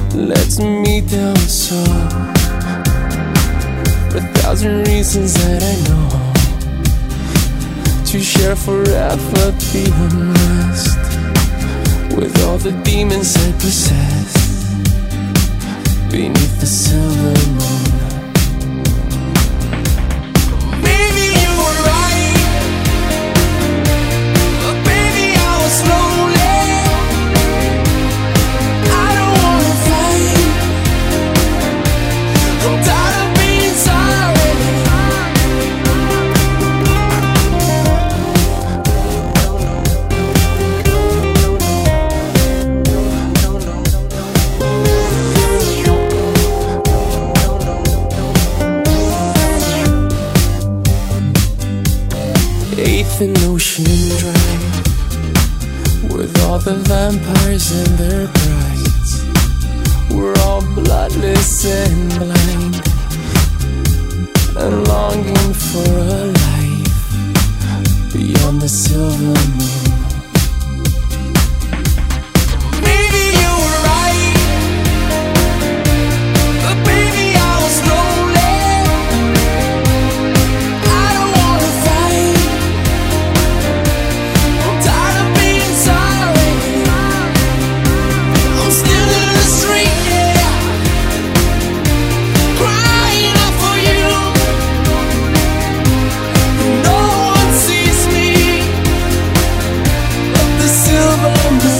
lets me down so. For 1,000 reasons that I know, to share forever the unrest with all the demons I possess beneath the silver moon. Baby, you were right. Baby, I was lonely. I don't wanna fight. I'm tired of being sorry. Eighth and Ocean Drive, with all the vampires and their brides. We're all bloodless and blind, and longing for a life beyond the silver moon. Baby, you were right. But baby, I was lonely. I don't wanna fight. I'm tired of being sorry. I'm still in the street, yeah, crying out for you. No one sees me but the silver moon.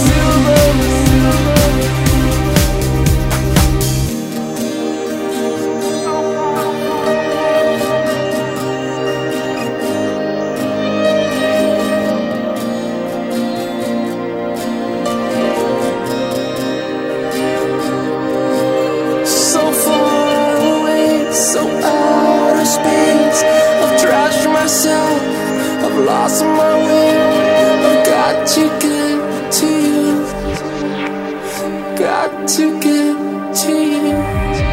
So far away, so out of space. I've trashed myself, I've lost my way. I've got to get to you, got to get to you.